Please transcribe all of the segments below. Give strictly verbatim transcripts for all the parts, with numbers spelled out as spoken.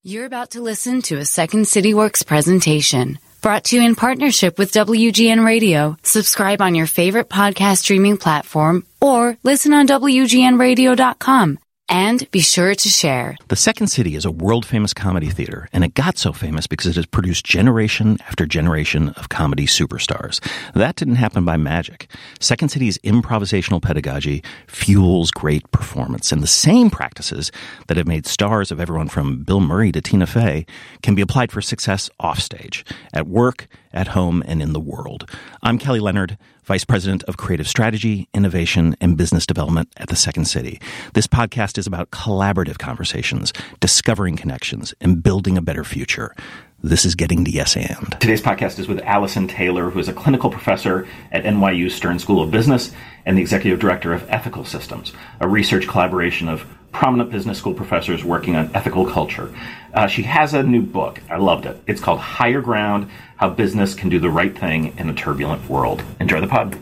You're about to listen to a Second City Works presentation brought to you in partnership with W G N Radio. Subscribe on your favorite podcast streaming platform or listen on W G N radio dot com. And be sure to share. The Second City is a world-famous comedy theater, and it got so famous because it has produced generation after generation of comedy superstars. That didn't happen by magic. Second City's improvisational pedagogy fuels great performance, and the same practices that have made stars of everyone from Bill Murray to Tina Fey can be applied for success offstage, at work, at home, and in the world. I'm Kelly Leonard, Vice President of Creative Strategy, Innovation, and Business Development at the Second City. This podcast is about collaborative conversations, discovering connections, and building a better future. This is Getting to Yes And. Today's podcast is with Allison Taylor, who is a clinical professor at N Y U Stern School of Business and the Executive Director of Ethical Systems, a research collaboration of prominent business school professors working on ethical culture. Uh, she has a new book. I loved it. It's called Higher Ground, How Business Can Do the Right Thing in a Turbulent World. Enjoy the pod.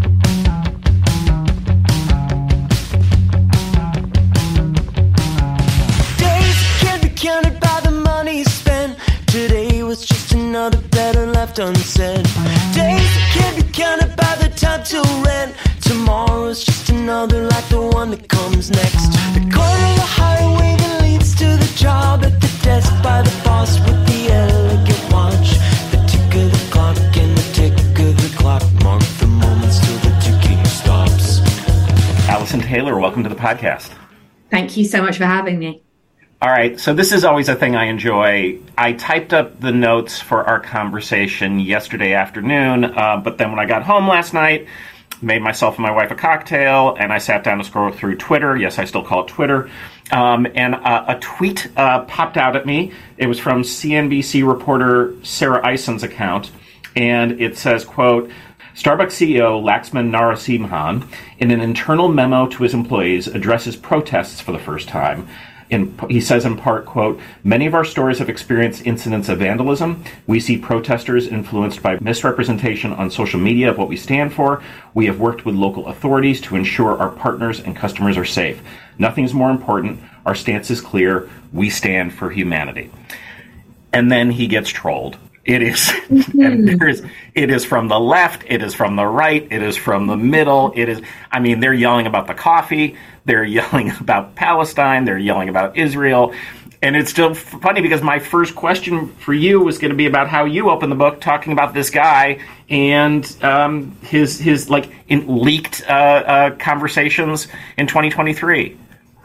Days can't be counted by the money spent. Today was just another better left unsaid. Days can't be counted by the time till rent. Tomorrow's just another like the one that comes next. The corner of the highway that leads to the job, at the desk by the boss with the elegant watch. The tick of the clock and the tick of the clock mark the moments till the ticking stops. Allison Taylor, welcome to the podcast. Thank you so much for having me. All right, so this is always a thing I enjoy. I typed up the notes for our conversation yesterday afternoon, uh, but then when I got home last night, made myself and my wife a cocktail, and I sat down to scroll through Twitter. Yes, I still call it Twitter. Um, and uh, a tweet uh, popped out at me. It was from C N B C reporter Sarah Ison's account, and it says, quote, Starbucks C E O Laxman Narasimhan, in an internal memo to his employees, addresses protests for the first time. In, he says in part, quote, many of our stores have experienced incidents of vandalism. We see protesters influenced by misrepresentation on social media of what we stand for. We have worked with local authorities to ensure our partners and customers are safe. Nothing's more important. Our stance is clear. We stand for humanity. And then he gets trolled. It is, mm-hmm. and there is, it is from the left, it is from the right, it is from the middle, it is, I mean, they're yelling about the coffee, they're yelling about Palestine, they're yelling about Israel, and it's still funny because my first question for you was going to be about how you open the book talking about this guy and um, his, his like, in leaked uh, uh, conversations in twenty twenty-three.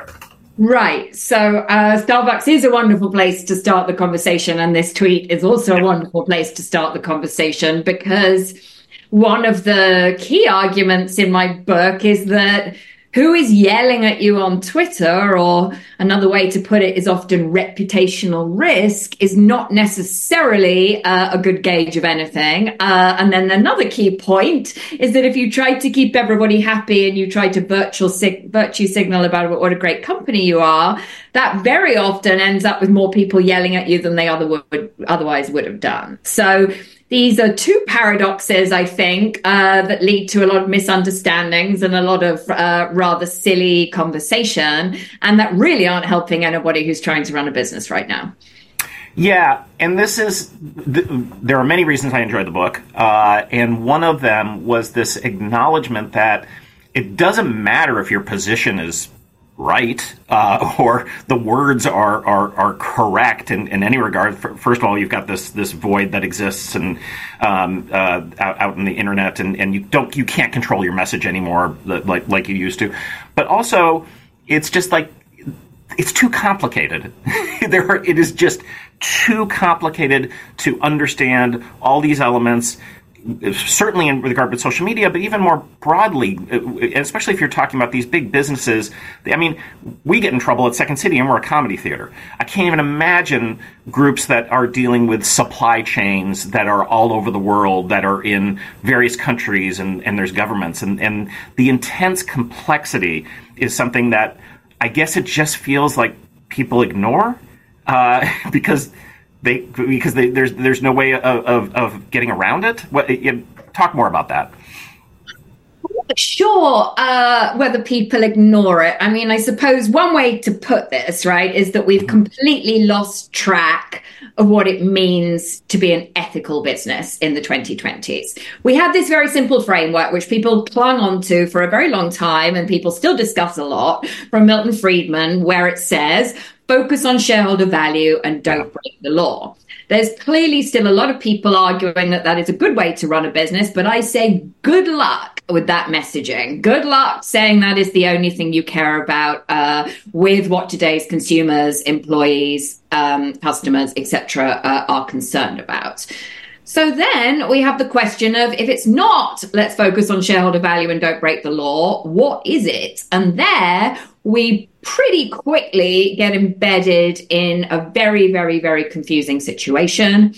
Right. So uh, Starbucks is a wonderful place to start the conversation. And this tweet is also a wonderful place to start the conversation, because one of the key arguments in my book is that who is yelling at you on Twitter, or another way to put it is often reputational risk, is not necessarily uh, a good gauge of anything. Uh, and then another key point is that if you try to keep everybody happy and you try to virtual sig- virtue signal about what a great company you are, that very often ends up with more people yelling at you than they other would, otherwise would have done. So these are two paradoxes, I think, uh, that lead to a lot of misunderstandings and a lot of uh, rather silly conversation, and that really aren't helping anybody who's trying to run a business right now. Yeah, and this is, th- there are many reasons I enjoyed the book, uh, and one of them was this acknowledgement that it doesn't matter if your position is right, uh, or the words are are, are correct in, in any regard. First of all, you've got this this void that exists and um, uh, out, out in the internet, and, and you don't you can't control your message anymore like like you used to. But also, it's just like it's too complicated. there are, it is just too complicated to understand all these elements. Certainly in regard to social media, but even more broadly, especially if you're talking about these big businesses. I mean, we get in trouble at Second City and we're a comedy theater. I can't even imagine groups that are dealing with supply chains that are all over the world, that are in various countries, and, and there's governments. And, and the intense complexity is something that I guess it just feels like people ignore uh, because They because they, there's there's no way of, of, of getting around it. What, you, talk more about that. Sure, uh, whether people ignore it. I mean, I suppose one way to put this, right, is that we've completely lost track of what it means to be an ethical business in the twenty twenties. We had this very simple framework, which people clung onto for a very long time, and people still discuss a lot, from Milton Friedman, where it says, focus on shareholder value and don't break the law. There's clearly still a lot of people arguing that that is a good way to run a business, but I say good luck with that messaging. Good luck saying that is the only thing you care about uh, with what today's consumers, employees, um, customers, et cetera uh, are concerned about. So then we have the question of, if it's not, let's focus on shareholder value and don't break the law, what is it? And there we pretty quickly get embedded in a very, very, very confusing situation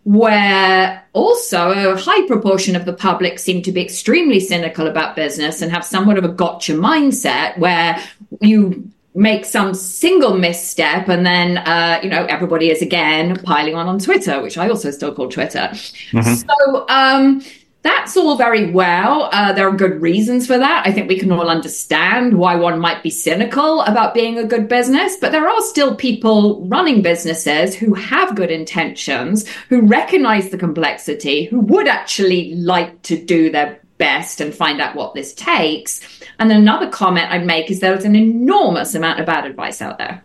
where also a high proportion of the public seem to be extremely cynical about business and have somewhat of a gotcha mindset where you make some single misstep and then, uh, you know, everybody is again piling on on Twitter, which I also still call Twitter. Mm-hmm. So um, that's all very well. Uh, there are good reasons for that. I think we can all understand why one might be cynical about being a good business, but there are still people running businesses who have good intentions, who recognize the complexity, who would actually like to do their best and find out what this takes. And another comment I'd make is there's an enormous amount of bad advice out there.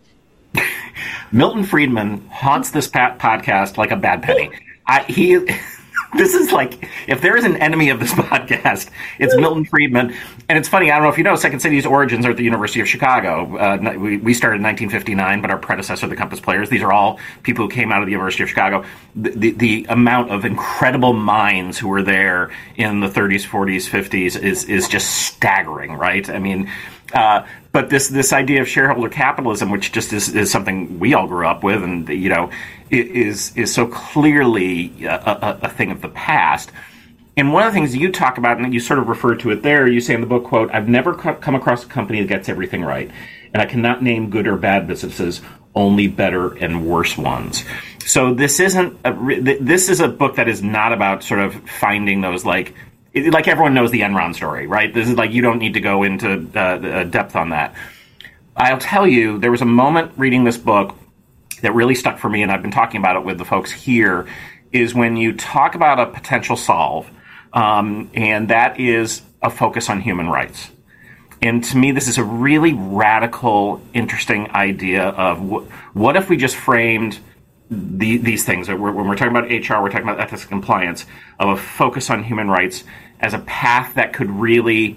Milton Friedman haunts this pat- podcast like a bad penny. I, he, this is like, if there is an enemy of this podcast, it's Milton Friedman. And it's funny, I don't know if you know, Second City's origins are at the University of Chicago. Uh, we, we started in nineteen fifty-nine, but our predecessor, the Compass Players, these are all people who came out of the University of Chicago. The, the, the amount of incredible minds who were there in the thirties, forties, fifties is, is just staggering, right? I mean, uh, but this, this idea of shareholder capitalism, which just is, is something we all grew up with and, you know, is, is so clearly a, a, a thing of the past. And one of the things you talk about, and you sort of refer to it there, you say in the book, quote, I've never co- come across a company that gets everything right, and I cannot name good or bad businesses, only better and worse ones. So this isn't a, this is a book that is not about sort of finding those, like, like everyone knows the Enron story, right? This is like, you don't need to go into uh, depth on that. I'll tell you, there was a moment reading this book that really stuck for me, and I've been talking about it with the folks here, is when you talk about a potential solve, um, and that is a focus on human rights. And to me, this is a really radical, interesting idea of wh- what if we just framed the, these things, when we're, when we're talking about H R, we're talking about ethics and compliance, of a focus on human rights as a path that could really,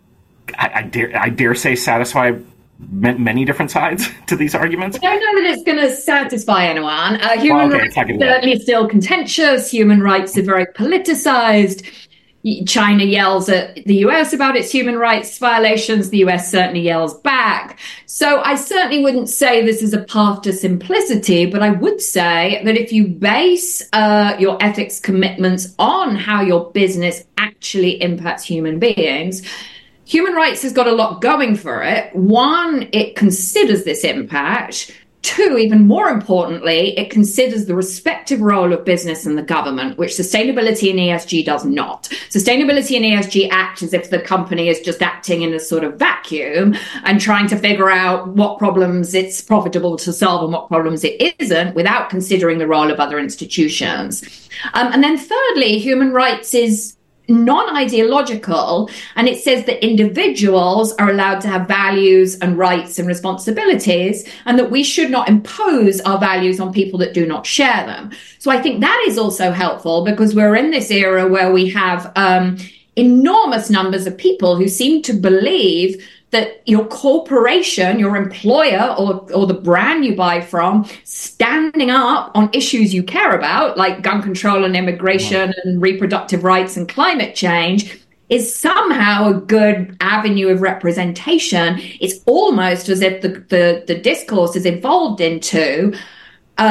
I, I dare, I dare say, satisfy many different sides to these arguments. I don't know that it's going to satisfy anyone. Uh, human well, okay, rights are certainly still contentious. Human rights are very politicized. China yells at the U S about its human rights violations. The U S certainly yells back. So I certainly wouldn't say this is a path to simplicity, but I would say that if you base uh, your ethics commitments on how your business actually impacts human beings, human rights has got a lot going for it. One, it considers this impact. Two, even more importantly, it considers the respective role of business and the government, which sustainability and E S G does not. Sustainability and E S G act as if the company is just acting in a sort of vacuum and trying to figure out what problems it's profitable to solve and what problems it isn't, without considering the role of other institutions. Um, and then thirdly, human rights is non-ideological, and it says that individuals are allowed to have values and rights and responsibilities, and that we should not impose our values on people that do not share them. So I think that is also helpful, because we're in this era where we have um, enormous numbers of people who seem to believe that your corporation, your employer, or, or the brand you buy from, standing up on issues you care about, like gun control and immigration and reproductive rights and climate change, is somehow a good avenue of representation. It's almost as if the, the, the discourse is evolved into uh,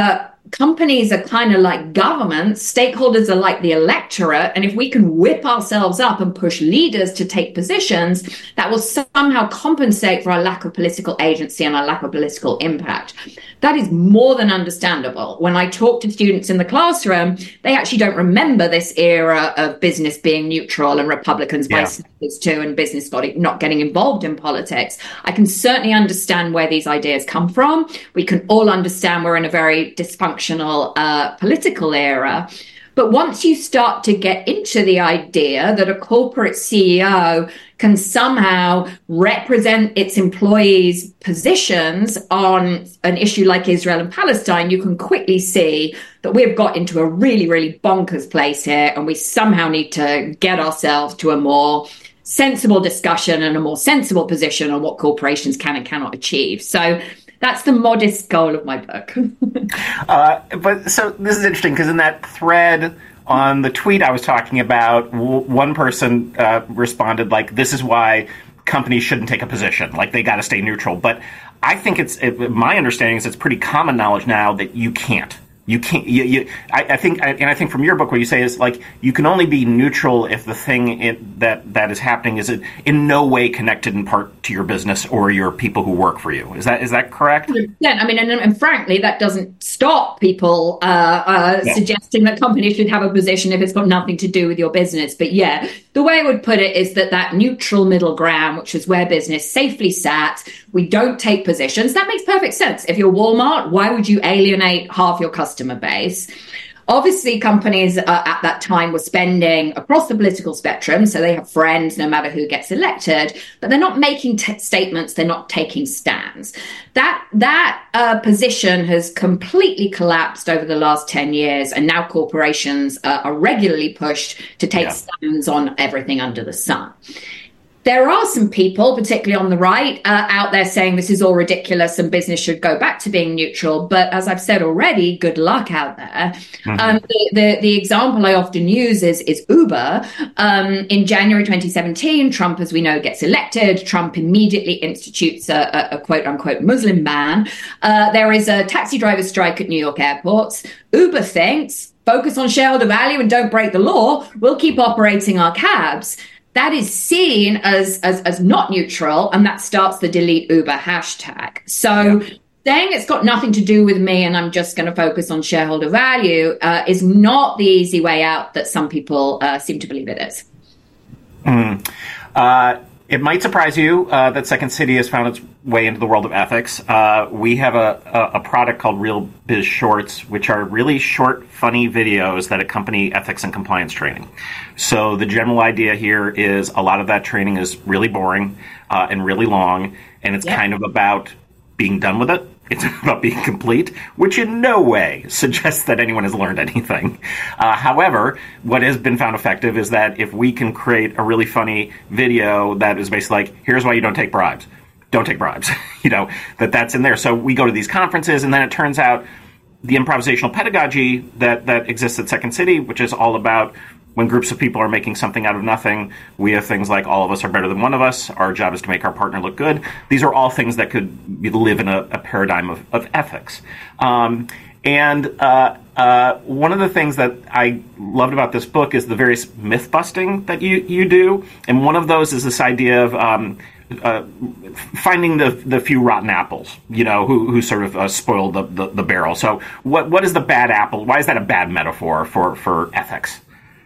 companies are kind of like governments, stakeholders are like the electorate. And if we can whip ourselves up and push leaders to take positions, that will somehow compensate for our lack of political agency and our lack of political impact. That is more than understandable. When I talk to students in the classroom, they actually don't remember this era of business being neutral and Republicans yeah. by senators too, and business not getting involved in politics. I can certainly understand where these ideas come from. We can all understand we're in a very dysfunctional uh, political era. But once you start to get into the idea that a corporate C E O can somehow represent its employees' positions on an issue like Israel and Palestine, you can quickly see that we've got into a really, really bonkers place here, and we somehow need to get ourselves to a more sensible discussion and a more sensible position on what corporations can and cannot achieve. So that's the modest goal of my book. uh, but so this is interesting because in that thread on the tweet I was talking about, w- one person uh, responded like, "This is why companies shouldn't take a position. Like they got to stay neutral." But I think it's it, my understanding is it's pretty common knowledge now that you can't. You can't. You, you, I, I think, and I think from your book, what you say is like you can only be neutral if the thing it, that that is happening is in no way connected in part to your business or your people who work for you. Is that is that correct? Yeah. I mean, and, and frankly, that doesn't stop people uh, uh, yeah. suggesting that companies should have a position if it's got nothing to do with your business. But yeah, the way I would put it is that that neutral middle ground, which is where business safely sat, we don't take positions. That makes perfect sense. If you're Walmart, why would you alienate half your customers? Customer base? Obviously, companies uh, at that time were spending across the political spectrum, so they have friends no matter who gets elected, but they're not making t- statements, they're not taking stands. That that uh, position has completely collapsed over the last ten years, and now corporations uh, are regularly pushed to take yeah. stands on everything under the sun. There are some people, particularly on the right, uh, out there saying this is all ridiculous and business should go back to being neutral. But as I've said already, good luck out there. Mm-hmm. Um, the, the, the example I often use is, is Uber. Um, in January twenty seventeen, Trump, as we know, gets elected. Trump immediately institutes a, a, a quote unquote Muslim ban. Uh, there is a taxi driver strike at New York airports. Uber thinks, focus on shareholder value and don't break the law. We'll keep operating our cabs. That is seen as, as as not neutral, and that starts the delete Uber hashtag. So yeah. saying it's got nothing to do with me and I'm just going to focus on shareholder value uh, is not the easy way out that some people uh, seem to believe it is. Mm. Uh, it might surprise you uh, that Second City has found its way into the world of ethics. Uh, we have a, a, a product called Real Biz Shorts, which are really short, funny videos that accompany ethics and compliance training. So the general idea here is a lot of that training is really boring uh, and really long, and it's yeah. kind of about being done with it. It's about being complete, which in no way suggests that anyone has learned anything. Uh, however, what has been found effective is that if we can create a really funny video that is basically like, here's why you don't take bribes. Don't take bribes. you know, that that's in there. So we go to these conferences, and then it turns out the improvisational pedagogy that, that exists at Second City, which is all about when groups of people are making something out of nothing, we have things like all of us are better than one of us. Our job is to make our partner look good. These are all things that could live in a, a paradigm of, of ethics. Um, and uh, uh, one of the things that I loved about this book is the various myth busting that you, you do. And one of those is this idea of um, uh, finding the the few rotten apples, you know, who who sort of uh, spoiled the, the, the barrel. So what what is the bad apple? Why is that a bad metaphor for, for ethics?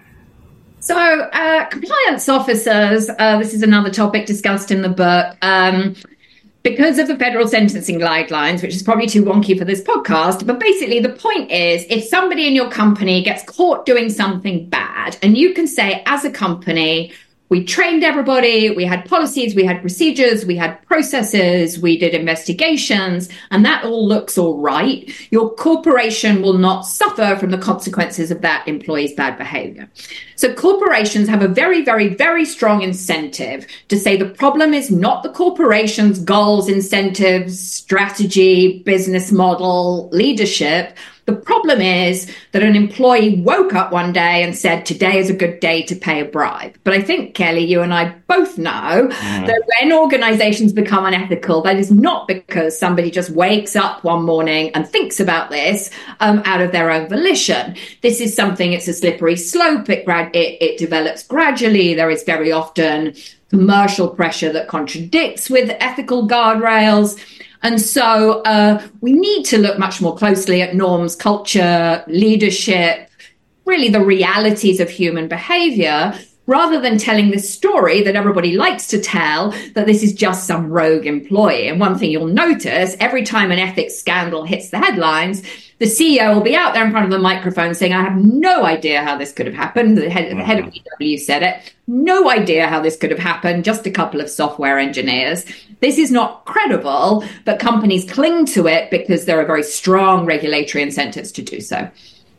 So uh, compliance officers, uh, this is another topic discussed in the book, um, because of the federal sentencing guidelines, which is probably too wonky for this podcast. But basically, the point is, if somebody in your company gets caught doing something bad, and you can say, as a company, we trained everybody, we had policies, we had procedures, we had processes, we did investigations, and that all looks all right, your corporation will not suffer from the consequences of that employee's bad behavior. So corporations have a very, very, very strong incentive to say the problem is not the corporation's goals, incentives, strategy, business model, leadership. The The problem is that an employee woke up one day and said, today is a good day to pay a bribe. But I think, Kelly, you and I both know mm. that when organizations become unethical, that is not because somebody just wakes up one morning and thinks about this um, out of their own volition. This is something, it's a slippery slope. It, it, it develops gradually. There is very often commercial pressure that contradicts with ethical guardrails. And so uh, we need to look much more closely at norms, culture, leadership, really the realities of human behavior, rather than telling this story that everybody likes to tell, that this is just some rogue employee. And one thing you'll notice, every time an ethics scandal hits the headlines, the C E O will be out there in front of the microphone saying, I have no idea how this could have happened. The head, the head of E W said it. No idea how this could have happened. Just a couple of software engineers. This is not credible, but companies cling to it because there are very strong regulatory incentives to do so.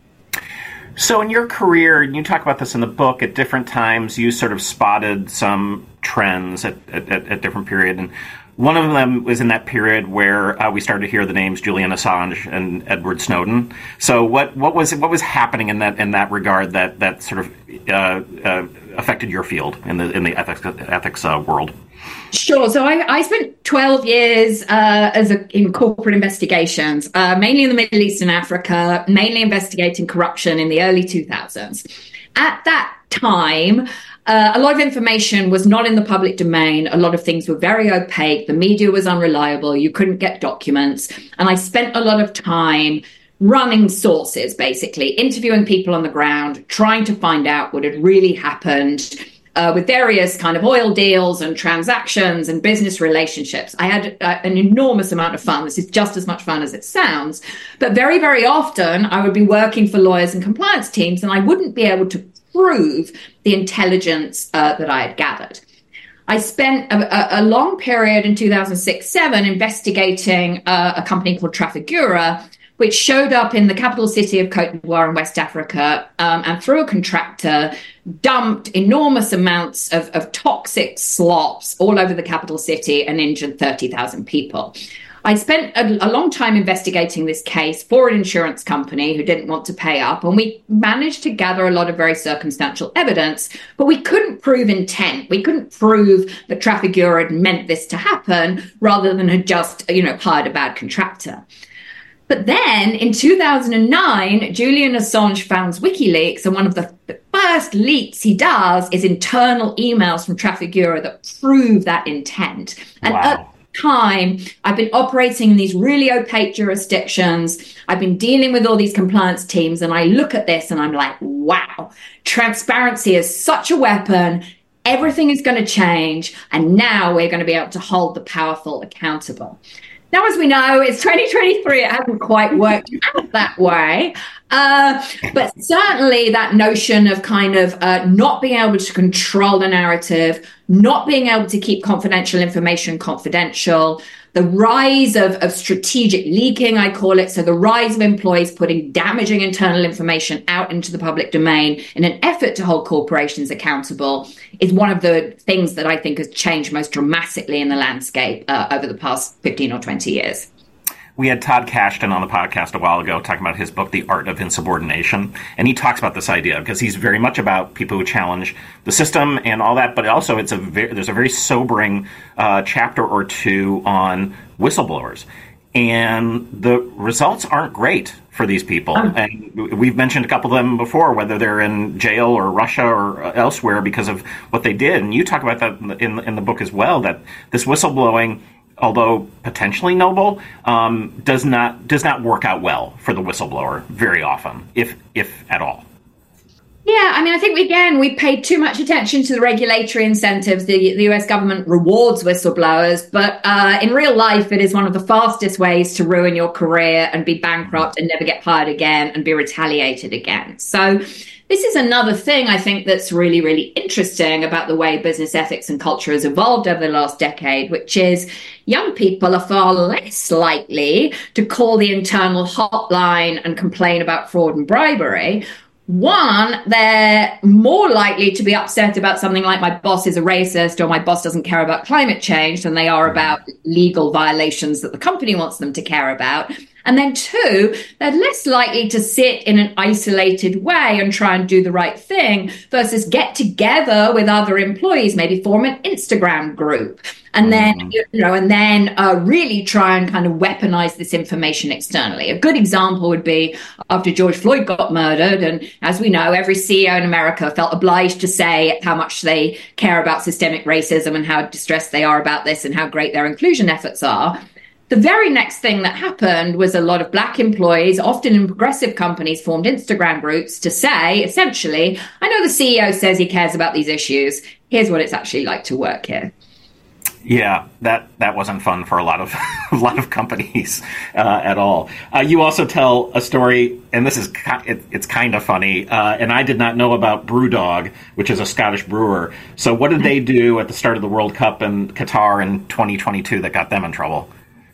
So in your career, and you talk about this in the book, at different times you sort of spotted some trends at, at, at different periods. And one of them was in that period where uh, we started to hear the names Julian Assange and Edward Snowden. So what, what was what was happening in that in that regard that that sort of uh, uh, affected your field in the in the ethics ethics uh, world? Sure. So I, I spent twelve years uh, as a, in corporate investigations, uh, mainly in the Middle East and Africa, mainly investigating corruption in the early two thousands. At that time, uh, a lot of information was not in the public domain. A lot of things were very opaque. The media was unreliable. You couldn't get documents. And I spent a lot of time running sources, basically, interviewing people on the ground, trying to find out what had really happened uh, with various kind of oil deals and transactions and business relationships. I had uh, an enormous amount of fun. This is just as much fun as it sounds. But very, very often I would be working for lawyers and compliance teams, and I wouldn't be able to prove the intelligence uh, that I had gathered. I spent a, a long period in two thousand six seven investigating uh, a company called Trafigura, which showed up in the capital city of Cote d'Ivoire in West Africa, um, and through a contractor, dumped enormous amounts of, of toxic slops all over the capital city and injured thirty thousand people. I spent a, a long time investigating this case for an insurance company who didn't want to pay up, and we managed to gather a lot of very circumstantial evidence, but we couldn't prove intent. We couldn't prove that Trafigura had meant this to happen rather than had just, you know, hired a bad contractor. But then in two thousand nine, Julian Assange founds WikiLeaks, and one of the first leaks he does is internal emails from Trafigura that prove that intent. And wow. at time, I've been operating in these really opaque jurisdictions. I've been dealing with all these compliance teams, and I look at this and I'm like, wow, transparency is such a weapon. Everything is going to change, and now we're going to be able to hold the powerful accountable. Now, as we know, it's twenty twenty-three. It hasn't quite worked out that way. Uh, but certainly that notion of kind of uh, not being able to control the narrative, not being able to keep confidential information confidential, the rise of, of strategic leaking, I call it. So the rise of employees putting damaging internal information out into the public domain in an effort to hold corporations accountable is one of the things that I think has changed most dramatically in the landscape uh, over the past fifteen or twenty years. We had Todd Kashdan on the podcast a while ago talking about his book, The Art of Insubordination. And he talks about this idea because he's very much about people who challenge the system and all that. But also it's a very, there's a very sobering uh, chapter or two on whistleblowers. And the results aren't great for these people. And we've mentioned a couple of them before, whether they're in jail or Russia or elsewhere because of what they did. And you talk about that in, in the book as well, that this whistleblowing, although potentially noble, um, does not does not work out well for the whistleblower very often, if if at all. Yeah, I mean, I think, again, we paid too much attention to the regulatory incentives. The, the U S government rewards whistleblowers, but uh, in real life, it is one of the fastest ways to ruin your career and be bankrupt and never get hired again and be retaliated again. So this is another thing I think that's really, really interesting about the way business ethics and culture has evolved over the last decade, which is young people are far less likely to call the internal hotline and complain about fraud and bribery. One, they're more likely to be upset about something like my boss is a racist or my boss doesn't care about climate change than they are about legal violations that the company wants them to care about. And then two, they're less likely to sit in an isolated way and try and do the right thing versus get together with other employees, maybe form an Instagram group. And then, you know, and then uh, really try and kind of weaponize this information externally. A good example would be after George Floyd got murdered. And as we know, every C E O in America felt obliged to say how much they care about systemic racism and how distressed they are about this and how great their inclusion efforts are. The very next thing that happened was a lot of Black employees, often in progressive companies, formed Instagram groups to say, essentially, I know the C E O says he cares about these issues. Here's what it's actually like to work here. Yeah, that, that wasn't fun for a lot of a lot of companies uh, at all. Uh, you also tell a story, and this is it, it's kind of funny. Uh, and I did not know about BrewDog, which is a Scottish brewer. So, what did they do at the start of the World Cup in Qatar in twenty twenty-two that got them in trouble?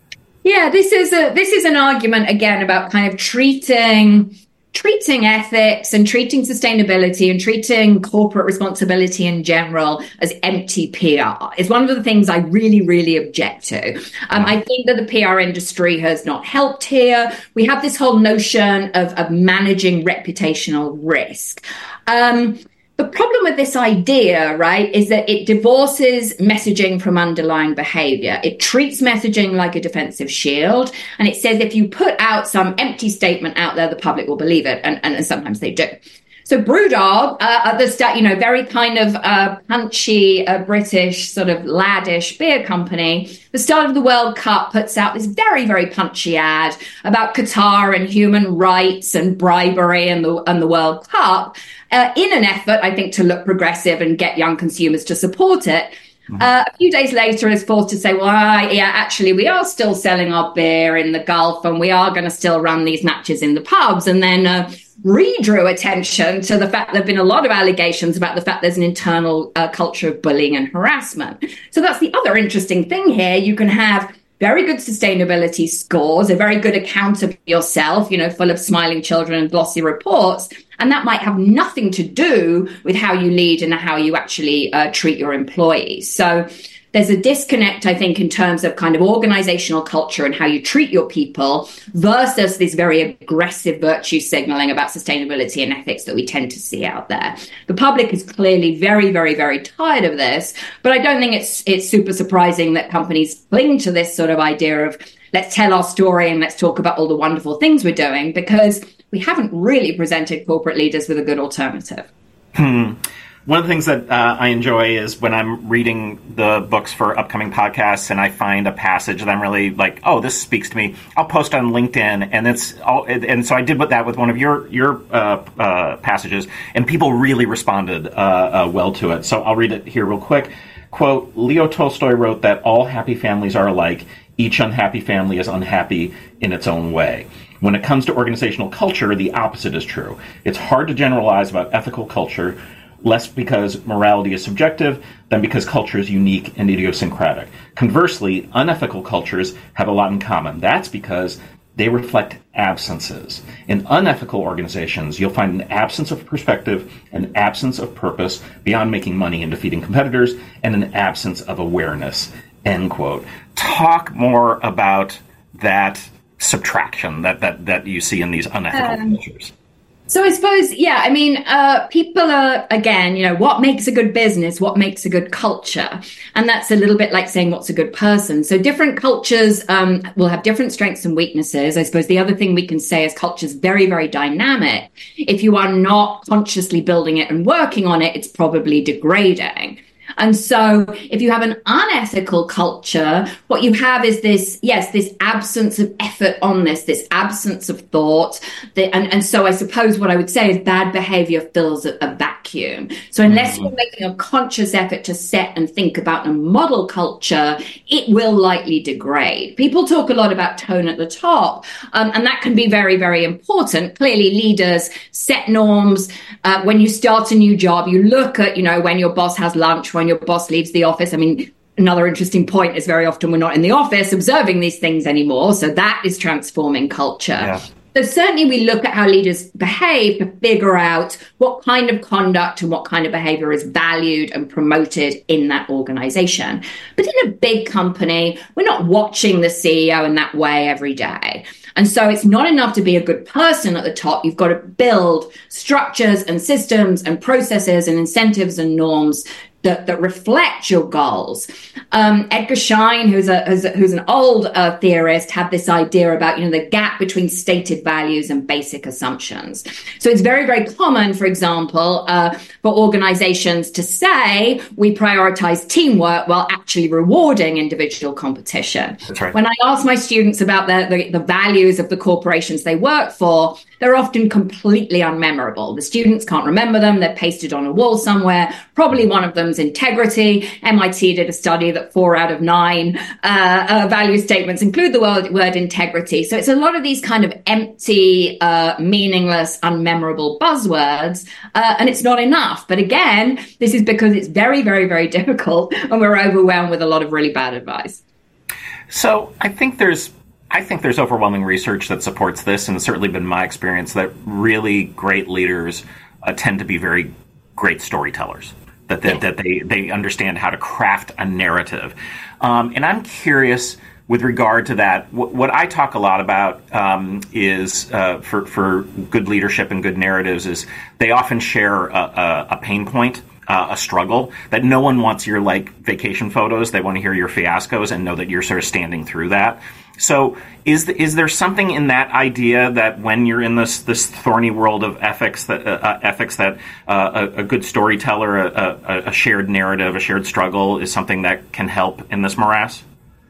Yeah, this is a this is an argument again about kind of treating. treating ethics and treating sustainability and treating corporate responsibility in general as empty P R is one of the things I really, really object to. Um, I think that the P R industry has not helped here. We have this whole notion of, of managing reputational risk. Um, The problem with this idea, right, is that it divorces messaging from underlying behavior. It treats messaging like a defensive shield. And it says if you put out some empty statement out there, the public will believe it. And, and, and sometimes they do. So BrewDog, uh, at the start, you know, very kind of uh, punchy, uh, British, sort of laddish beer company, the start of the World Cup puts out this very, very punchy ad about Qatar and human rights and bribery and the, and the World Cup uh, in an effort, I think, to look progressive and get young consumers to support it. Mm-hmm. Uh, a few days later is forced to say, well, uh, yeah, actually, we are still selling our beer in the Gulf and we are going to still run these matches in the pubs. And then uh, redrew attention to the fact there have been a lot of allegations about the fact there's an internal uh, culture of bullying and harassment. So that's the other interesting thing here. You can have very good sustainability scores, a very good account of yourself, you know, full of smiling children and glossy reports. And that might have nothing to do with how you lead and how you actually uh, treat your employees. So there's a disconnect, I think, in terms of kind of organizational culture and how you treat your people versus this very aggressive virtue signaling about sustainability and ethics that we tend to see out there. The public is clearly very, very, very tired of this, but I don't think it's it's super surprising that companies cling to this sort of idea of let's tell our story and let's talk about all the wonderful things we're doing, because we haven't really presented corporate leaders with a good alternative. Hmm. One of the things that uh, I enjoy is when I'm reading the books for upcoming podcasts and I find a passage that I'm really like, oh, this speaks to me. I'll post on LinkedIn, and it's all, and so I did with that with one of your your uh, uh, passages, and people really responded uh, uh, well to it. So I'll read it here real quick. Quote: Leo Tolstoy wrote that all happy families are alike. Each unhappy family is unhappy in its own way. When it comes to organizational culture, the opposite is true. It's hard to generalize about ethical culture, less because morality is subjective than because culture is unique and idiosyncratic. Conversely, unethical cultures have a lot in common. That's because they reflect absences. In unethical organizations, you'll find an absence of perspective, an absence of purpose beyond making money and defeating competitors, and an absence of awareness. End quote. Talk more about that subtraction that, that, that you see in these unethical um. cultures. So I suppose, yeah, I mean, uh, people are, again, you know, what makes a good business, what makes a good culture? And that's a little bit like saying what's a good person. So different cultures um, will have different strengths and weaknesses. I suppose the other thing we can say is culture is very, very dynamic. If you are not consciously building it and working on it, it's probably degrading. And so if you have an unethical culture, what you have is this, yes, this absence of effort on this, this absence of thought. The, and, and so I suppose what I would say is bad behavior fills a, a vacuum. So unless mm-hmm. you're making a conscious effort to set and think about a model culture, it will likely degrade. People talk a lot about tone at the top, um, and that can be very, very important. Clearly, leaders set norms. Uh, when you start a new job, you look at, you know, when your boss has lunch, when your boss leaves the office. I mean, another interesting point is very often we're not in the office observing these things anymore. So that is transforming culture. Yeah. So certainly we look at how leaders behave to figure out what kind of conduct and what kind of behavior is valued and promoted in that organization. But in a big company, we're not watching the C E O in that way every day. And so it's not enough to be a good person at the top. You've got to build structures and systems and processes and incentives and norms that, that reflect your goals. Um, Edgar Schein, who's a, who's, a, who's an old uh, theorist, had this idea about, you know, the gap between stated values and basic assumptions. So it's very, very common, for example, uh, for organizations to say we prioritize teamwork while actually rewarding individual competition. That's right. When I ask my students about the, the, the values of the corporations they work for, they're often completely unmemorable. The students can't remember them. They're pasted on a wall somewhere. Probably one of them's integrity. M I T did a study that four out of nine uh, uh, value statements include the word, word integrity. So it's a lot of these kind of empty, uh, meaningless, unmemorable buzzwords, uh, and it's not enough. But again, this is because it's very, very, very difficult, and we're overwhelmed with a lot of really bad advice. So I think there's I think there's overwhelming research that supports this, and it's certainly been my experience that really great leaders uh, tend to be very great storytellers, that they, that they, they understand how to craft a narrative. Um, and I'm curious with regard to that, what, what I talk a lot about um, is uh, for, for good leadership and good narratives is they often share a, a, a pain point. Uh, a struggle, that no one wants your like vacation photos. They want to hear your fiascos and know that you're sort of standing through that. So is the, is there something in that idea that when you're in this this thorny world of ethics that uh, ethics that uh, a, a good storyteller, a, a, a shared narrative, a shared struggle is something that can help in this morass?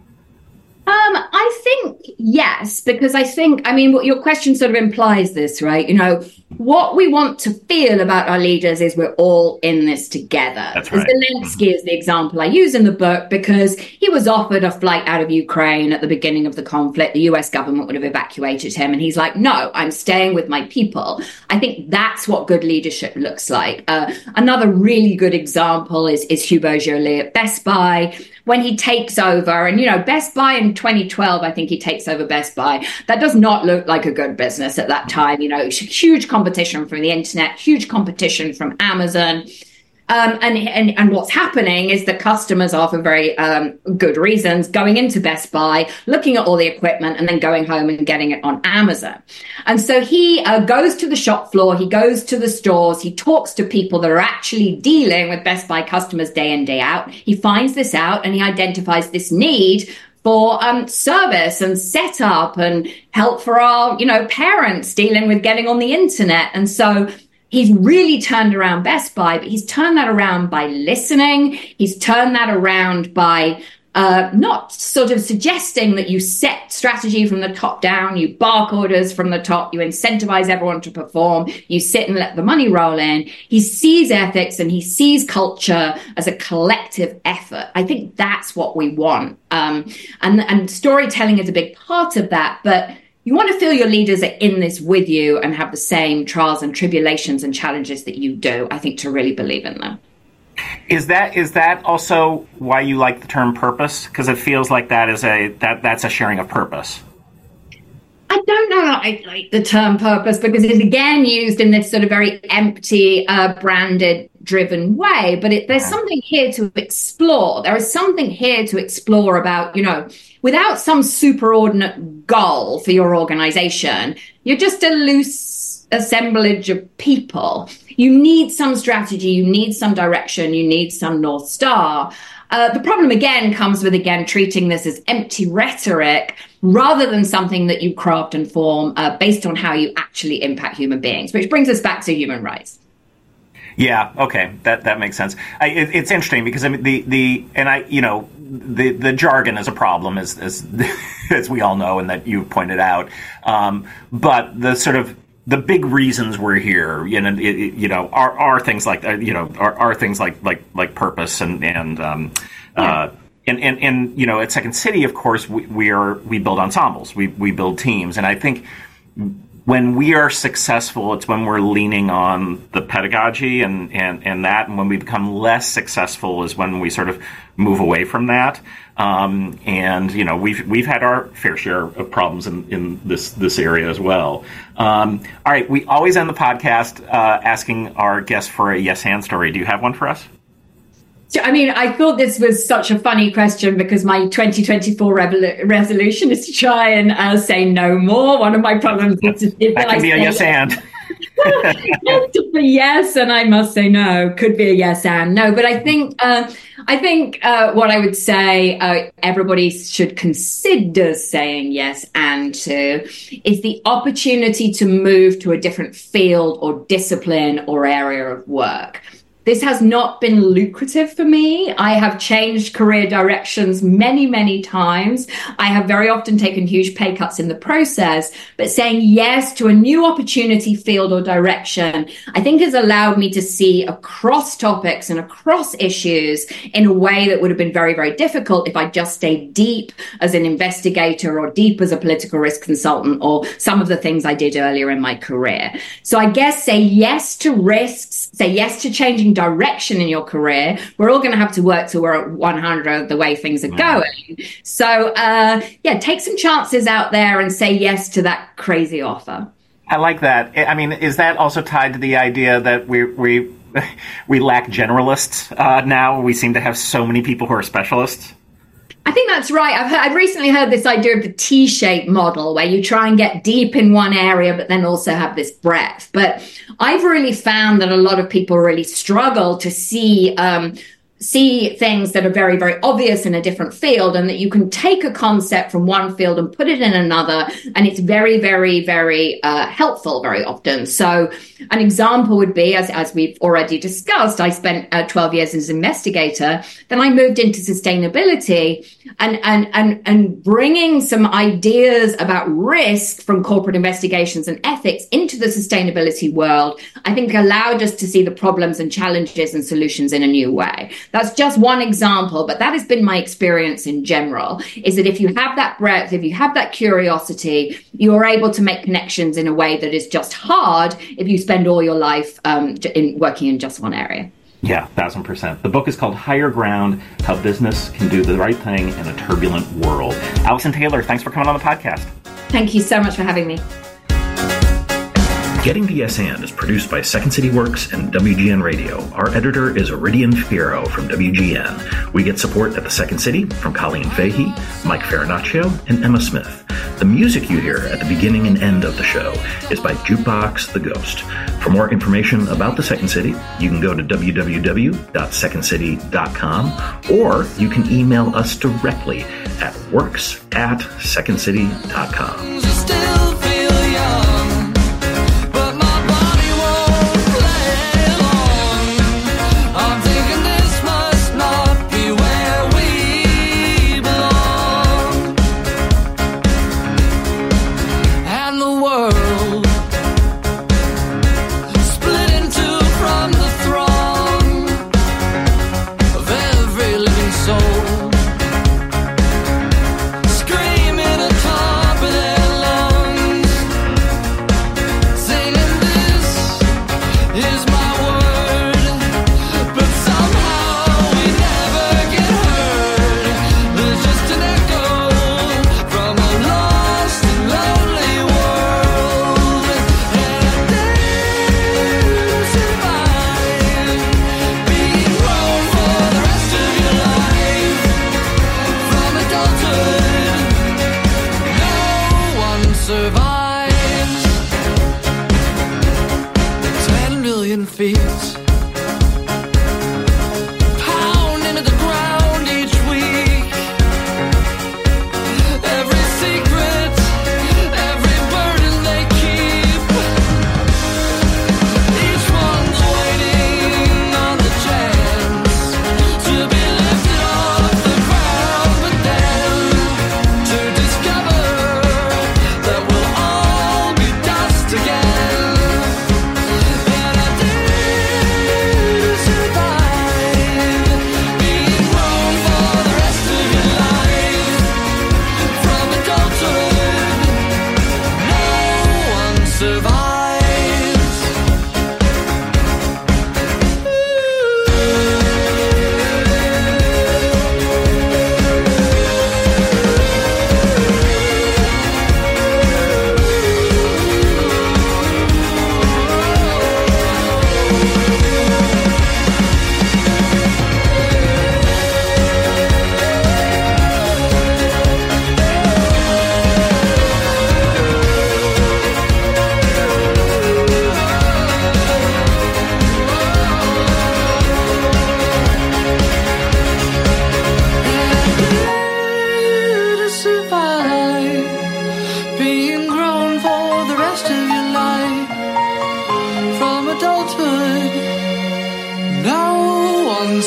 Um, I think yes, because I think, I mean, what your question sort of implies this, right? You know, what we want to feel about our leaders is we're all in this together. That's right. Zelensky Mm-hmm. is the example I use in the book because he was offered a flight out of Ukraine at the beginning of the conflict. The U S government would have evacuated him. And he's like, no, I'm staying with my people. I think that's what good leadership looks like. Uh, another really good example is, is Hubert Joly at Best Buy. When he takes over, and, you know, Best Buy in twenty twelve, I think he takes over Best Buy. That does not look like a good business at that time. You know, huge competition from the internet, huge competition from Amazon. Um, and, and, and what's happening is that customers are, for very um, good reasons, going into Best Buy, looking at all the equipment, and then going home and getting it on Amazon. And so he uh, goes to the shop floor, he goes to the stores, he talks to people that are actually dealing with Best Buy customers day in, day out. He finds this out and he identifies this need for um, service and setup and help for our, you know, parents dealing with getting on the internet. And so he's really turned around Best Buy, but he's turned that around by listening. He's turned that around by uh, not sort of suggesting that you set strategy from the top down, you bark orders from the top, you incentivize everyone to perform, you sit and let the money roll in. He sees ethics and he sees culture as a collective effort. I think that's what we want. Um, and, and storytelling is a big part of that, but you want to feel your leaders are in this with you and have the same trials and tribulations and challenges that you do, I think, to really believe in them. Is that is that also why you like the term purpose? Because it feels like that is a that that's a sharing of purpose. I don't know how I like the term purpose because it's again used in this sort of very empty, uh, branded driven way, but it, there's something here to explore. There is something here to explore about, you know, without some superordinate goal for your organization, you're just a loose assemblage of people. You need some strategy, you need some direction, you need some North Star. Uh, the problem again comes with, again, treating this as empty rhetoric rather than something that you craft and form uh, based on how you actually impact human beings, which brings us back to human rights. Yeah. Okay. That that makes sense. I, it, it's interesting because I mean the the and I you know the the jargon is a problem as as as we all know and that you pointed out. Um, but the sort of the big reasons we're here, you know, it, it, you know, are are things like you know are, are things like like like purpose and and um, yeah. uh, and, and and you know at Second City, of course, we, we are we build ensembles, we we build teams, and I think. When we are successful, it's when we're leaning on the pedagogy and, and, and that. And when we become less successful is when we sort of move away from that. Um, and you know we've we've had our fair share of problems in, in this this area as well. Um, all right, we always end the podcast uh, asking our guests for a yes and story. Do you have one for us? I mean, I thought this was such a funny question because my twenty twenty-four revol- resolution is to try and uh, say no more. One of my problems is to, that can I be a yes and. Yes, and I must say no. Could be a yes and no, but I think uh, I think uh, what I would say uh, everybody should consider saying yes and to is the opportunity to move to a different field or discipline or area of work. This has not been lucrative for me. I have changed career directions many, many times. I have very often taken huge pay cuts in the process, but saying yes to a new opportunity, field, or direction, I think has allowed me to see across topics and across issues in a way that would have been very, very difficult if I just stayed deep as an investigator or deep as a political risk consultant or some of the things I did earlier in my career. So I guess say yes to risks, say yes to changing direction in your career. We're all going to have to work till we're at one hundred the way things are going. So, uh, yeah, take some chances out there and say yes to that crazy offer. I like that. I mean, is that also tied to the idea that we we we lack generalists uh, now? We seem to have so many people who are specialists. I think that's right. I've, heard, I've recently heard this idea of the T-shaped model where you try and get deep in one area, but then also have this breadth. But I've really found that a lot of people really struggle to see um, see things that are very, very obvious in a different field, and that you can take a concept from one field and put it in another. And it's very, very, very uh, helpful very often. So an example would be, as, as we've already discussed, I spent uh, twelve years as an investigator. Then I moved into sustainability and, and, and, and bringing some ideas about risk from corporate investigations and ethics into the sustainability world, I think allowed us to see the problems and challenges and solutions in a new way. That's just one example, but that has been my experience in general, is that if you have that breadth, if you have that curiosity, you're able to make connections in a way that is just hard if you spend all your life um, in working in just one area. Yeah, thousand percent. The book is called Higher Ground, How Business Can Do the Right Thing in a Turbulent World. Allison Taylor, thanks for coming on the podcast. Thank you so much for having me. Getting the Yes And is produced by Second City Works and W G N Radio. Our editor is Iridian Fierro from W G N. We get support at the Second City from Colleen Fahey, Mike Farinaccio, and Emma Smith. The music you hear at the beginning and end of the show is by Jukebox the Ghost. For more information about the Second City, you can go to w w w dot second city dot com, or you can email us directly at works at second city dot com. Again, and I did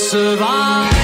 survive.